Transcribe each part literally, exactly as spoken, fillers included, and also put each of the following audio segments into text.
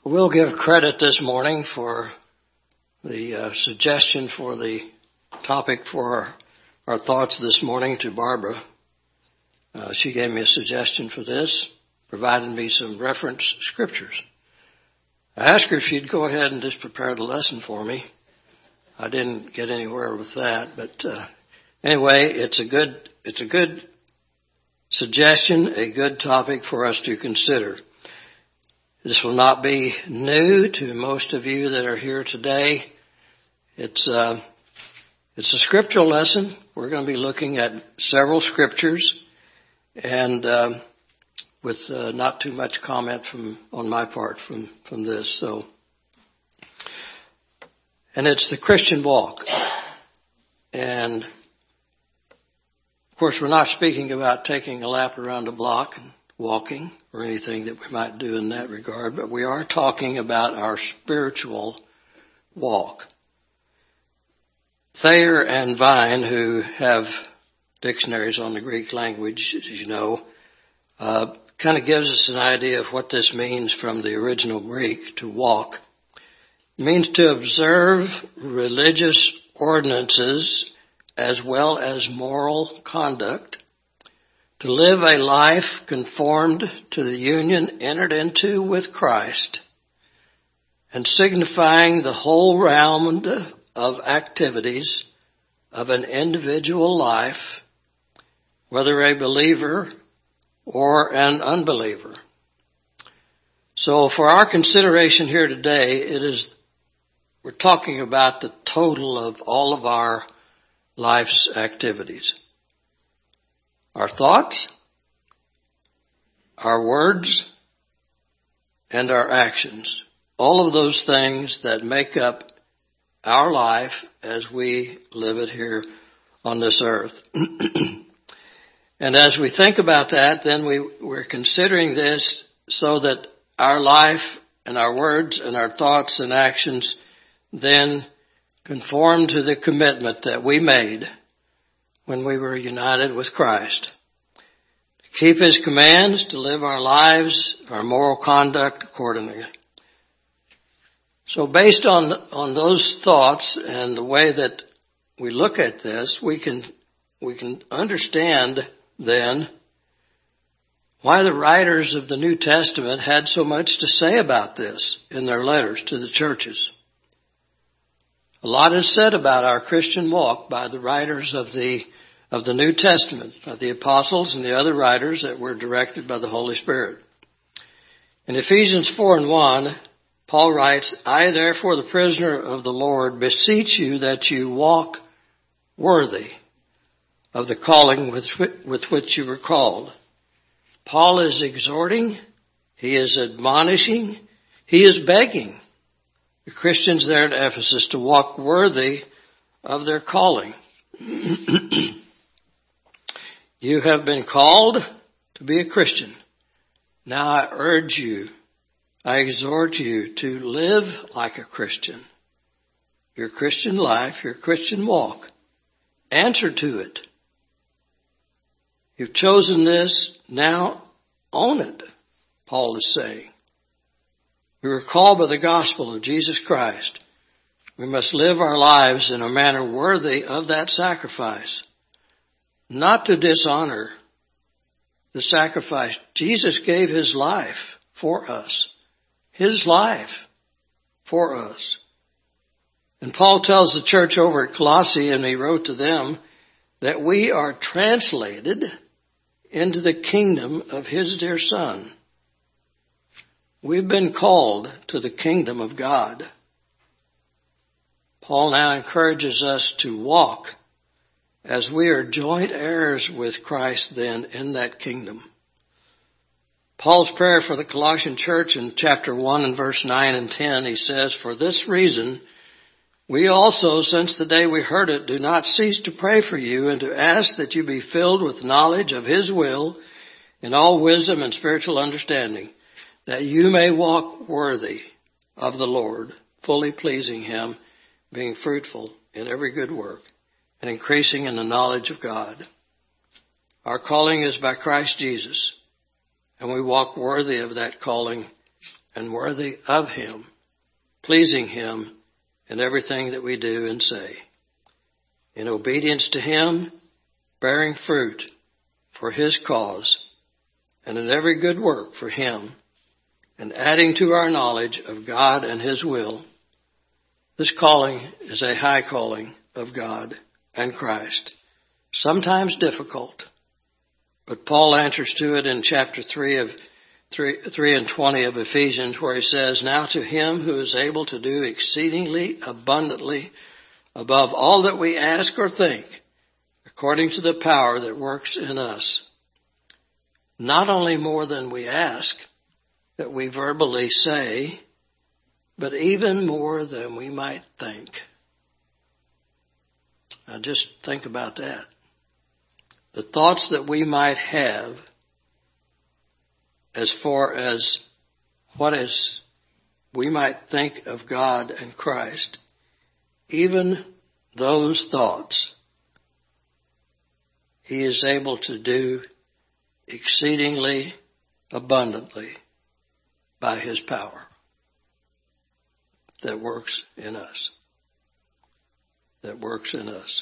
We'll give credit this morning for the uh, suggestion for the topic for our, our thoughts this morning to Barbara. Uh, she gave me a suggestion for this, provided me some reference scriptures. I asked her if she'd go ahead and just prepare the lesson for me. I didn't get anywhere with that, but uh, anyway, it's a good it's a good suggestion, a good topic for us to consider. This will not be new to most of you that are here today. It's uh, it's a scriptural lesson. We're going to be looking at several scriptures, and uh, with uh, not too much comment from on my part from from this. So, and it's the Christian walk, and of course, we're not speaking about taking a lap around the block and walking or anything that we might do in that regard, but we are talking about our spiritual walk. Thayer and Vine, who have dictionaries on the Greek language, as you know, uh, kind of gives us an idea of what this means from the original Greek, to walk. It means to observe religious ordinances as well as moral conduct, to live a life conformed to the union entered into with Christ, and signifying the whole round of activities of an individual life, whether a believer or an unbeliever. So for our consideration here today, it is, we're talking about the total of all of our life's activities. Our thoughts, our words, and our actions. All of those things that make up our life as we live it here on this earth. And as we think about that, then we, we're considering this so that our life and our words and our thoughts and actions then conform to the commitment that we made when we were united with Christ. To keep His commands, to live our lives, our moral conduct accordingly. So based on, on those thoughts and the way that we look at this, we can, we can understand then why the writers of the New Testament had so much to say about this in their letters to the churches. A lot is said about our Christian walk by the writers of the of the New Testament, by the apostles and the other writers that were directed by the Holy Spirit. In Ephesians four and one, Paul writes, I therefore, the prisoner of the Lord, beseech you that you walk worthy of the calling with, with which you were called. Paul is exhorting, he is admonishing, he is begging the Christians there at Ephesus to walk worthy of their calling. You have been called to be a Christian. Now I urge you, I exhort you to live like a Christian. Your Christian life, your Christian walk. Answer to it. You've chosen this, now own it, Paul is saying. We were called by the gospel of Jesus Christ. We must live our lives in a manner worthy of that sacrifice. Not to dishonor the sacrifice. Jesus gave His life for us. His life for us. And Paul tells the church over at Colossae, and he wrote to them, that we are translated into the kingdom of His dear Son. We've been called to the kingdom of God. Paul now encourages us to walk as we are joint heirs with Christ then in that kingdom. Paul's prayer for the Colossian church in chapter one and verse nine and ten, he says, for this reason, we also, since the day we heard it, do not cease to pray for you and to ask that you be filled with knowledge of His will in all wisdom and spiritual understanding, that you may walk worthy of the Lord, fully pleasing Him, being fruitful in every good work, and increasing in the knowledge of God. Our calling is by Christ Jesus, and we walk worthy of that calling and worthy of Him, pleasing Him in everything that we do and say. In obedience to Him, bearing fruit for His cause, and in every good work for Him, and adding to our knowledge of God and His will. This calling is a high calling of God and Christ, sometimes difficult, but Paul answers to it in chapter three of three, three and twenty of Ephesians, where he says, "Now to Him who is able to do exceedingly abundantly above all that we ask or think, according to the power that works in us." Not only more than we ask, that we verbally say, but even more than we might think. Now just think about that. The thoughts that we might have as far as what is we might think of God and Christ, even those thoughts, He is able to do exceedingly abundantly by His power that works in us. That works in us.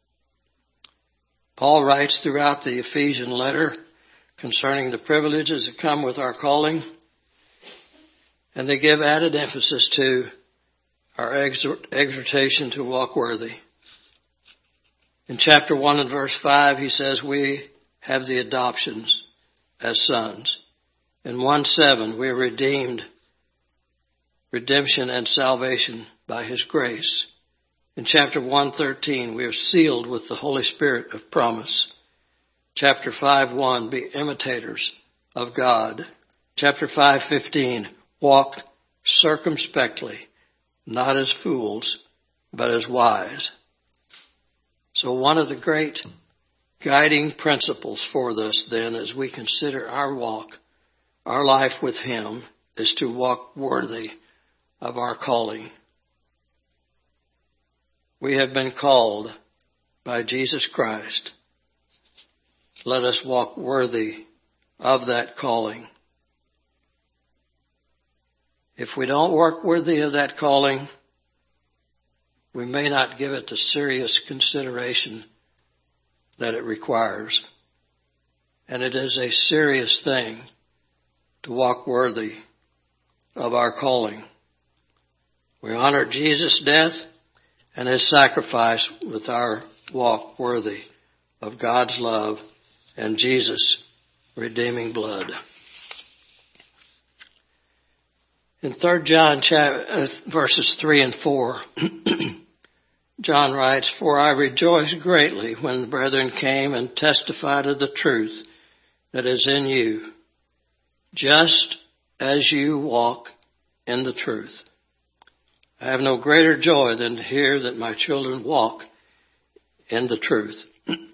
Paul writes throughout the Ephesian letter concerning the privileges that come with our calling, and they give added emphasis to our exhortation to walk worthy. In chapter one and verse five, he says we have the adoptions as sons. In one seven, we are redeemed, redemption and salvation by His grace. In chapter one thirteen, we are sealed with the Holy Spirit of promise. Chapter five one, be imitators of God. Chapter five fifteen, walk circumspectly, not as fools, but as wise. So one of the great guiding principles for this then, as we consider our walk, our life with Him, is to walk worthy of our calling. We have been called by Jesus Christ. Let us walk worthy of that calling. If we don't work worthy of that calling, we may not give it the serious consideration that it requires. And it is a serious thing to walk worthy of our calling. We honor Jesus' death and His sacrifice with our walk worthy of God's love and Jesus' redeeming blood. In Third John verses three and four, John writes, "For I rejoiced greatly when the brethren came and testified of the truth that is in you, just as you walk in the truth. I have no greater joy than to hear that my children walk in the truth."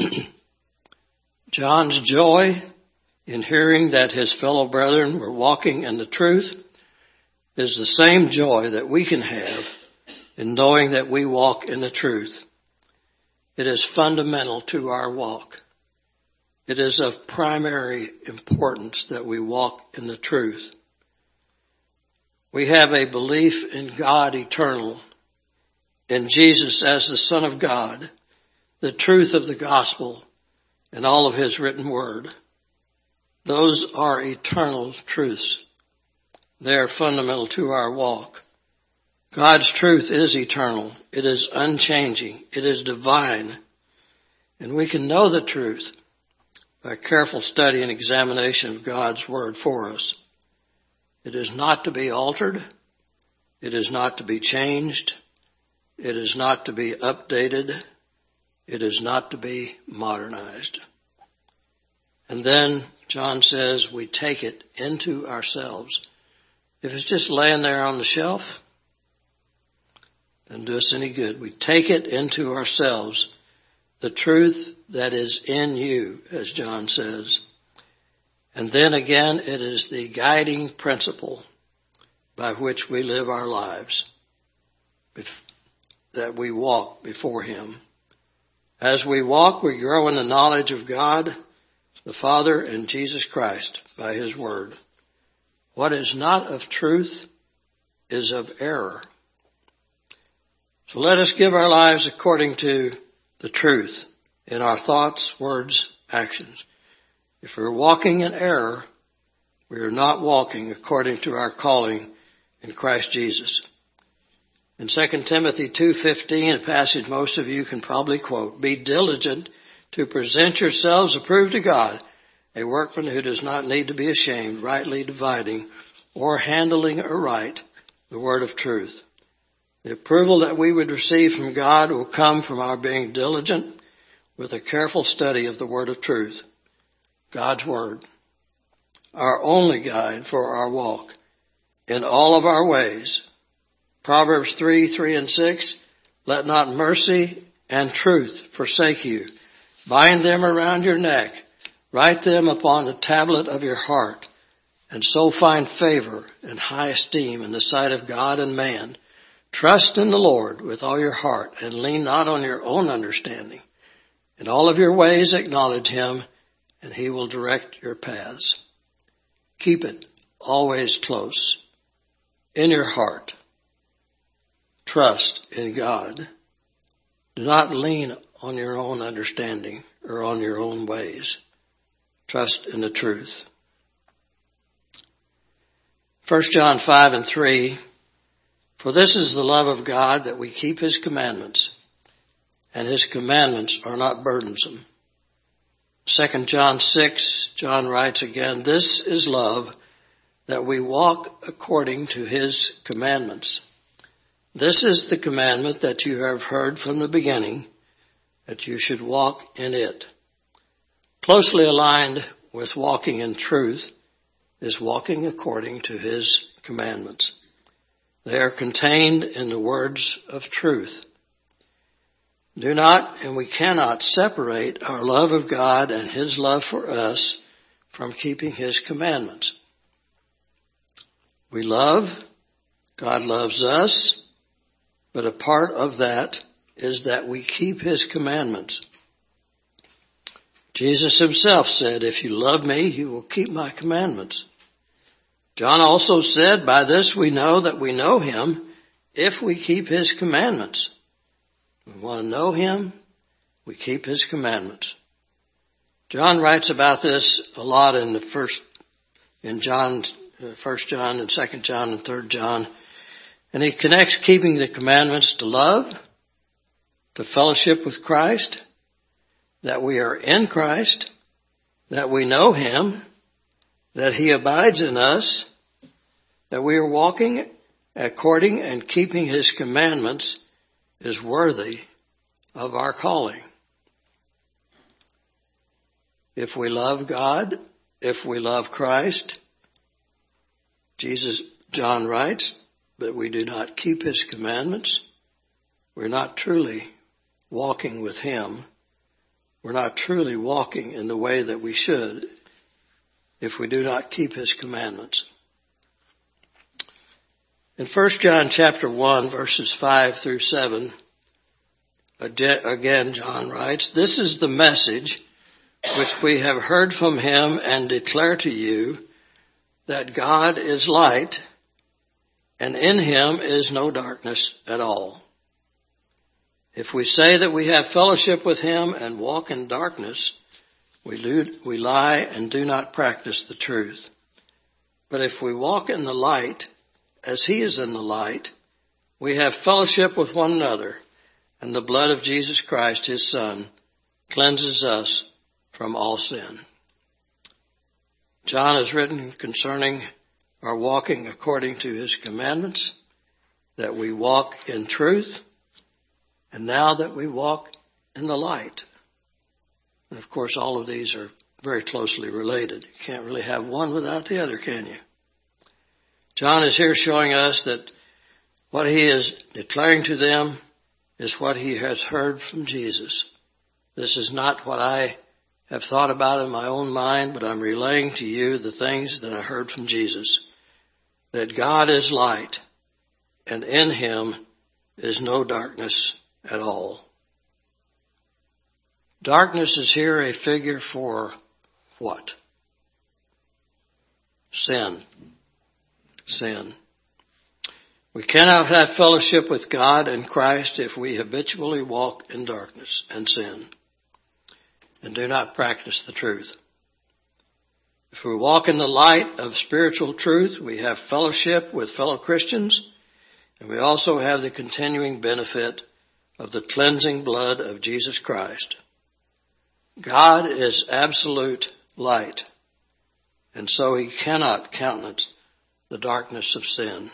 John's joy in hearing that his fellow brethren were walking in the truth is the same joy that we can have in knowing that we walk in the truth. It is fundamental to our walk. It is of primary importance that we walk in the truth. We have a belief in God eternal, in Jesus as the Son of God, the truth of the gospel, and all of His written word. Those are eternal truths. They are fundamental to our walk. God's truth is eternal. It is unchanging. It is divine. And we can know the truth by careful study and examination of God's word for us. It is not to be altered. It is not to be changed. It is not to be updated. It is not to be modernized. And then John says we take it into ourselves. If it's just laying there on the shelf, doesn't do us any good. We take it into ourselves, the truth that is in you, as John says. And then again, it is the guiding principle by which we live our lives, that we walk before Him. As we walk, we grow in the knowledge of God, the Father, and Jesus Christ by His word. What is not of truth is of error. So let us give our lives according to the truth in our thoughts, words, actions. If we're walking in error, we are not walking according to our calling in Christ Jesus. In Second Timothy two fifteen, a passage most of you can probably quote, be diligent to present yourselves approved to God, a workman who does not need to be ashamed, rightly dividing or handling aright the word of truth. The approval that we would receive from God will come from our being diligent with a careful study of the word of truth, God's word, our only guide for our walk in all of our ways. Proverbs three, three and six, let not mercy and truth forsake you. Bind them around your neck. Write them upon the tablet of your heart, and so find favor and high esteem in the sight of God and man. Trust in the Lord with all your heart, and lean not on your own understanding. In all of your ways acknowledge him, and he will direct your paths. Keep it always close in your heart. Trust in God. Do not lean on your own understanding or on your own ways. Trust in the truth. First John five and three, for this is the love of God, that we keep his commandments, and his commandments are not burdensome. Second John six, John writes again, this is love, that we walk according to his commandments. This is the commandment that you have heard from the beginning, that you should walk in it. Closely aligned with walking in truth is walking according to his commandments. They are contained in the words of truth. Do not and we cannot separate our love of God and his love for us from keeping his commandments. We love, God loves us, but a part of that is that we keep his commandments. Jesus himself said, if you love me, you will keep my commandments. John also said, by this we know that we know him if we keep his commandments. We want to know him, we keep his commandments. John writes about this a lot in the first, in John, First John and Second John and Third John. And he connects keeping the commandments to love, to fellowship with Christ, that we are in Christ, that we know him, that he abides in us, that we are walking according and keeping his commandments is worthy of our calling. If we love God, if we love Christ, Jesus, John writes, but we do not keep his commandments, we're not truly walking with him. We're not truly walking in the way that we should if we do not keep his commandments. In First John chapter one, verses five through seven, again John writes, this is the message which we have heard from him and declare to you, that God is light, and in him is no darkness at all. If we say that we have fellowship with him and walk in darkness, we, do, we lie and do not practice the truth. But if we walk in the light, as he is in the light, we have fellowship with one another, and the blood of Jesus Christ, his Son, cleanses us from all sin. John has written concerning our walking according to his commandments, that we walk in truth, and now that we walk in the light. And of course, all of these are very closely related. You can't really have one without the other, can you? John is here showing us that what he is declaring to them is what he has heard from Jesus. This is not what I have thought about in my own mind, but I'm relaying to you the things that I heard from Jesus. That God is light, and in him is no darkness at all. Darkness is here a figure for what? Sin. sin. We cannot have fellowship with God and Christ if we habitually walk in darkness and sin and do not practice the truth. If we walk in the light of spiritual truth, we have fellowship with fellow Christians, and we also have the continuing benefit of the cleansing blood of Jesus Christ. God is absolute light, and so he cannot countenance the darkness of sin.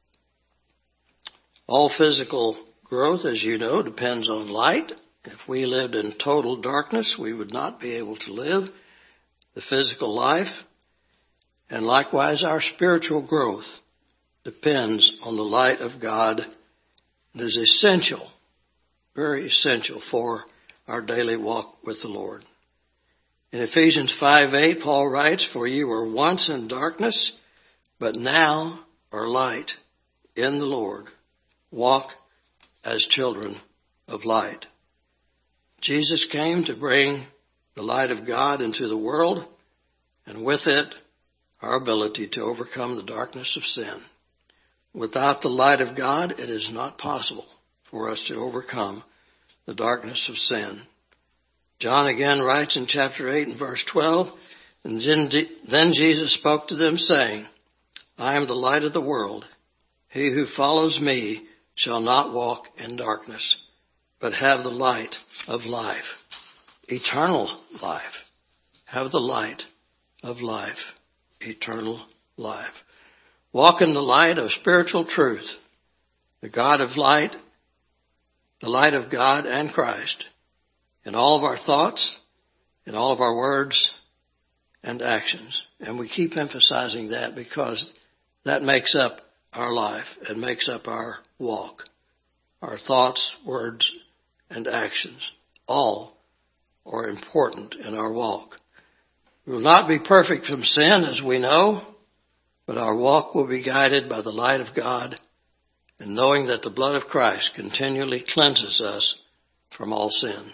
All physical growth, as you know, depends on light. If we lived in total darkness, we would not be able to live the physical life. And likewise, our spiritual growth depends on the light of God. It is essential, very essential for our daily walk with the Lord. In Ephesians five eight, Paul writes, "For you were once in darkness, but now are light in the Lord. Walk as children of light." Jesus came to bring the light of God into the world, and with it, our ability to overcome the darkness of sin. Without the light of God, it is not possible for us to overcome the darkness of sin. John again writes in chapter eight and verse twelve, "And then Jesus spoke to them, saying, I am the light of the world. He who follows me shall not walk in darkness, but have the light of life." Eternal life. Have the light of life. Eternal life. Walk in the light of spiritual truth. The God of light, the light of God and Christ, in all of our thoughts, in all of our words and actions. And we keep emphasizing that because that makes up our life and makes up our walk. Our thoughts, words, and actions. All are important in our walk. We will not be perfect from sin, as we know, but our walk will be guided by the light of God and knowing that the blood of Christ continually cleanses us from all sin.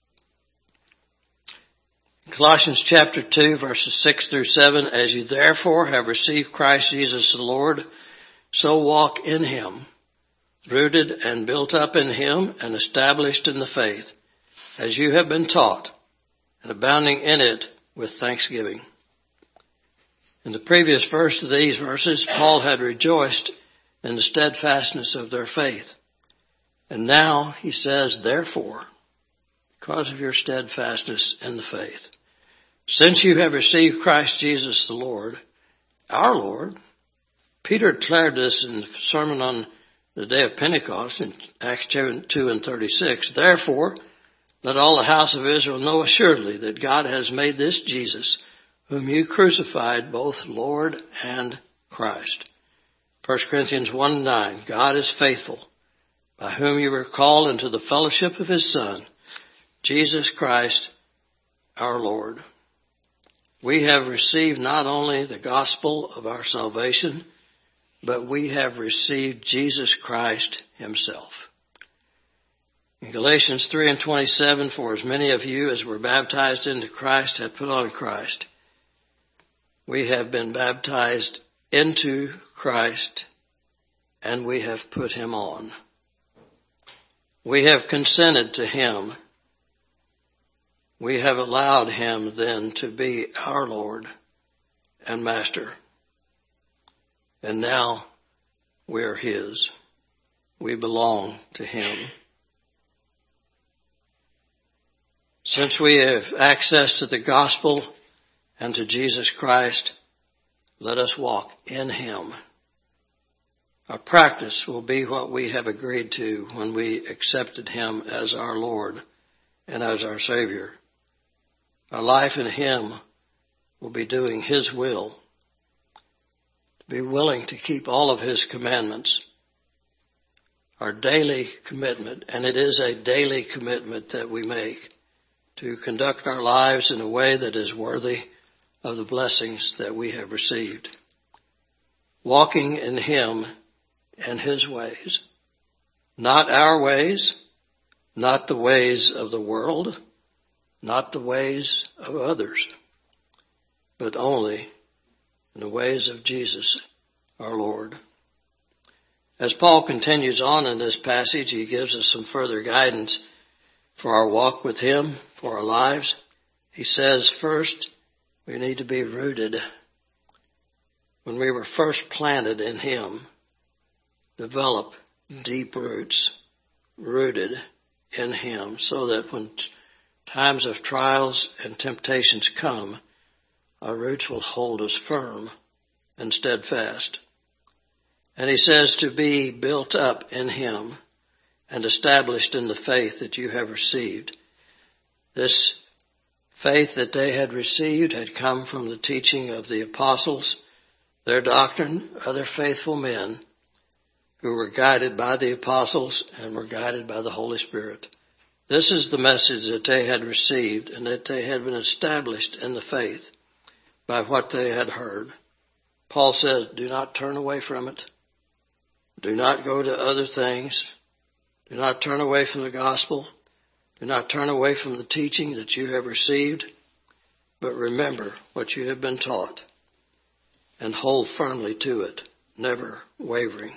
Colossians chapter two, verses six through seven, "As you therefore have received Christ Jesus the Lord, so walk in him, rooted and built up in him and established in the faith, as you have been taught, and abounding in it with thanksgiving." In the previous verse of these verses, Paul had rejoiced in the steadfastness of their faith. And now he says, "Therefore, because of your steadfastness in the faith, since you have received Christ Jesus the Lord, our Lord," Peter declared this in the sermon on the day of Pentecost in Acts two and thirty-six, "Therefore, let all the house of Israel know assuredly that God has made this Jesus, whom you crucified, both Lord and Christ." First Corinthians one nine, "God is faithful, by whom you were called into the fellowship of his Son, Jesus Christ our Lord." We have received not only the gospel of our salvation, but we have received Jesus Christ himself. In Galatians three and twenty-seven, "For as many of you as were baptized into Christ have put on Christ." We have been baptized into Christ, and we have put him on. We have consented to him. We have allowed him then to be our Lord and Master. And now we are his. We belong to him. Since we have access to the gospel and to Jesus Christ, let us walk in him. Our practice will be what we have agreed to when we accepted him as our Lord and as our Savior. Our life in him will be doing his will, to be willing to keep all of his commandments. Our daily commitment, and it is a daily commitment that we make, to conduct our lives in a way that is worthy of the blessings that we have received. Walking in him and his ways. Not our ways, not the ways of the world, not the ways of others, but only in the ways of Jesus, our Lord. As Paul continues on in this passage, he gives us some further guidance for our walk with him, for our lives. He says, first, we need to be rooted. When we were first planted in him, develop deep roots, rooted in him, so that when times of trials and temptations come, our roots will hold us firm and steadfast. And he says to be built up in him and established in the faith that you have received. This faith that they had received had come from the teaching of the apostles, their doctrine, other faithful men who were guided by the apostles and were guided by the Holy Spirit. This is the message that they had received, and that they had been established in the faith by what they had heard. Paul says, do not turn away from it. Do not go to other things. Do not turn away from the gospel. Do not turn away from the teaching that you have received, but remember what you have been taught and hold firmly to it, never wavering.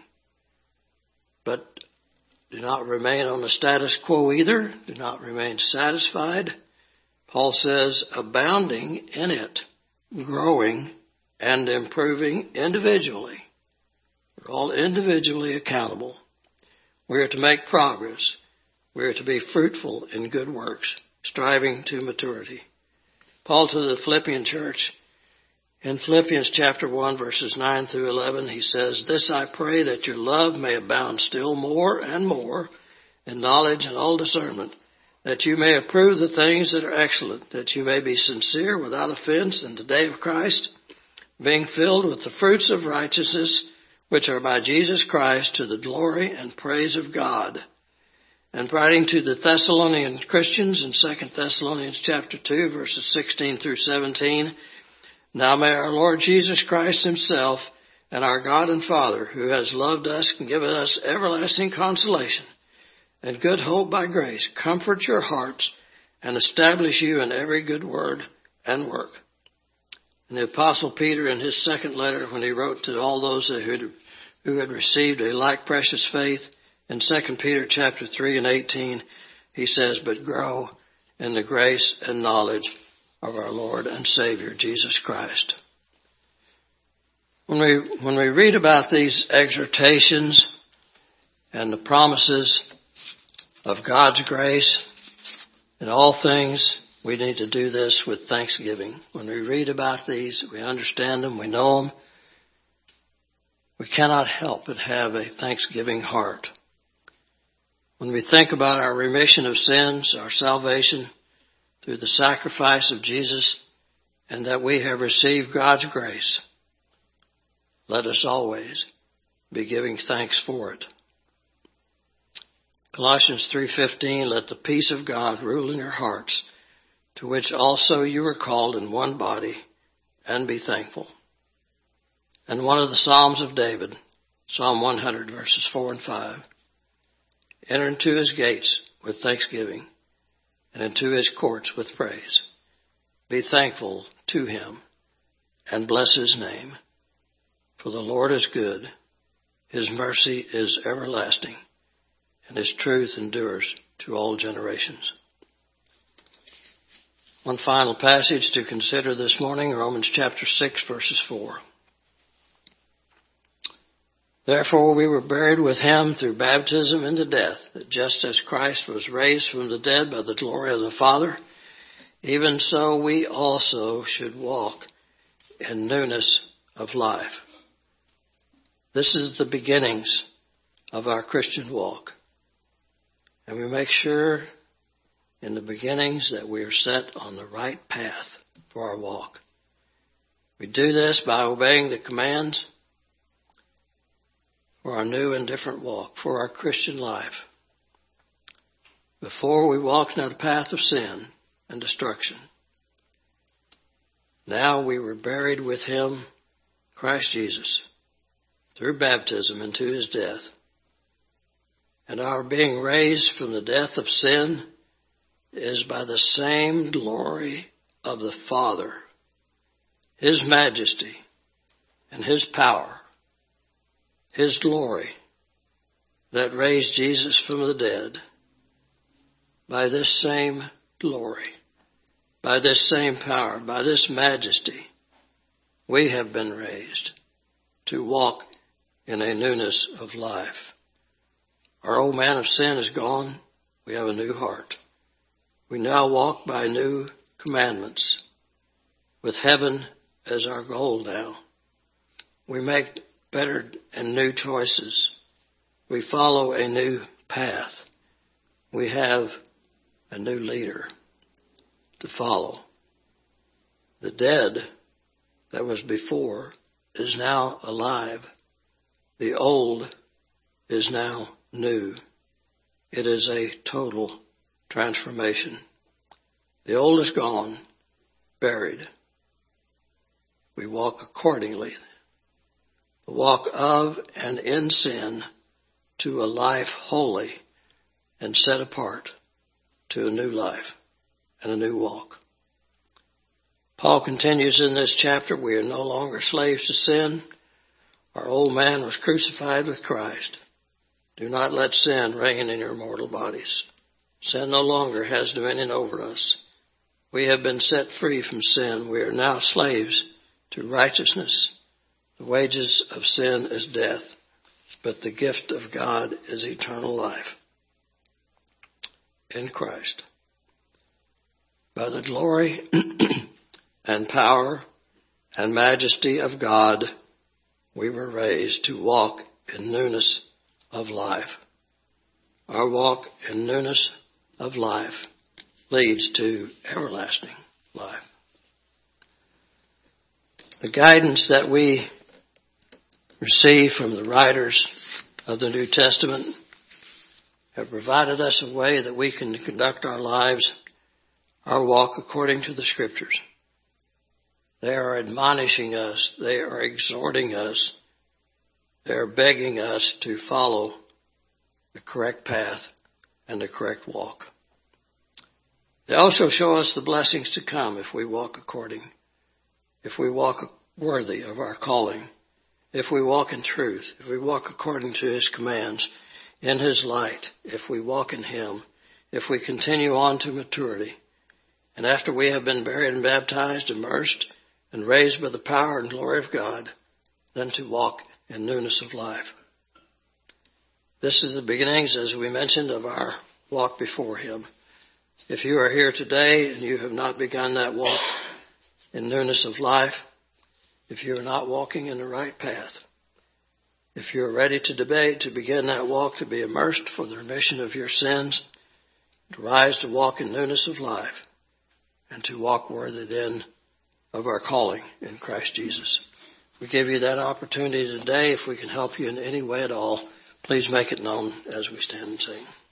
But do not remain on the status quo either. Do not remain satisfied. Paul says, abounding in it, growing and improving individually. We're all individually accountable. We are to make progress. We are to be fruitful in good works, striving to maturity. Paul to the Philippian church, in Philippians chapter one, verses nine through eleven, he says, this I pray, that your love may abound still more and more in knowledge and all discernment, that you may approve the things that are excellent, that you may be sincere without offense in the day of Christ, being filled with the fruits of righteousness, which are by Jesus Christ, to the glory and praise of God. And writing to the Thessalonian Christians in Second Thessalonians chapter two, verses sixteen through seventeen, now may our Lord Jesus Christ himself and our God and Father, who has loved us and given us everlasting consolation and good hope by grace, comfort your hearts and establish you in every good word and work. And the Apostle Peter, in his second letter, when he wrote to all those who had, who had received a like precious faith, in Second Peter chapter three and eighteen, he says, but grow in the grace and knowledge of our Lord and Savior, Jesus Christ. When we, when we read about these exhortations and the promises of God's grace in all things, we need to do this with thanksgiving. When we read about these, we understand them, we know them. We cannot help but have a thanksgiving heart. When we think about our remission of sins, our salvation through the sacrifice of Jesus, and that we have received God's grace, let us always be giving thanks for it. Colossians three fifteen, let the peace of God rule in your hearts, to which also you were called in one body, and be thankful. And one of the Psalms of David, Psalm one hundred, verses four and five, enter into his gates with thanksgiving, and into his courts with praise. Be thankful to him, and bless his name. For the Lord is good, his mercy is everlasting, and his truth endures to all generations. One final passage to consider this morning, Romans chapter six, verses four. Therefore we were buried with him through baptism into death, that just as Christ was raised from the dead by the glory of the Father, even so we also should walk in newness of life. This is the beginnings of our Christian walk. And we make sure in the beginnings that we are set on the right path for our walk. We do this by obeying the commands for our new and different walk, for our Christian life. Before we walked in the path of sin and destruction. Now we were buried with him, Christ Jesus, through baptism into his death. And our being raised from the death of sin is by the same glory of the Father, his majesty, and his power His glory that raised Jesus from the dead, by this same glory, by this same power, by this majesty, we have been raised to walk in a newness of life. Our old man of sin is gone. We have a new heart. We now walk by new commandments, with heaven as our goal now. We make better and new choices. We follow a new path. We have a new leader to follow. The dead that was before is now alive. The old is now new. It is a total transformation. The old is gone, buried. We walk accordingly. The walk of and in sin to a life holy and set apart to a new life and a new walk. Paul continues in this chapter, we are no longer slaves to sin. Our old man was crucified with Christ. Do not let sin reign in your mortal bodies. Sin no longer has dominion over us. We have been set free from sin. We are now slaves to righteousness. The wages of sin is death, but the gift of God is eternal life in Christ. By the glory and power and majesty of God, we were raised to walk in newness of life. Our walk in newness of life leads to everlasting life. The guidance that we receive from the writers of the New Testament have provided us a way that we can conduct our lives, our walk according to the Scriptures. They are admonishing us. They are exhorting us. They are begging us to follow the correct path and the correct walk. They also show us the blessings to come if we walk according, if we walk worthy of our calling, if we walk in truth, if we walk according to His commands, in His light, if we walk in Him, if we continue on to maturity, and after we have been buried and baptized, immersed, and raised by the power and glory of God, then to walk in newness of life. This is the beginnings, as we mentioned, of our walk before Him. If you are here today and you have not begun that walk in newness of life, if you are not walking in the right path, if you are ready to debate, to begin that walk, to be immersed for the remission of your sins, to rise to walk in newness of life, and to walk worthy then of our calling in Christ Jesus. We give you that opportunity today. If we can help you in any way at all, please make it known as we stand and sing.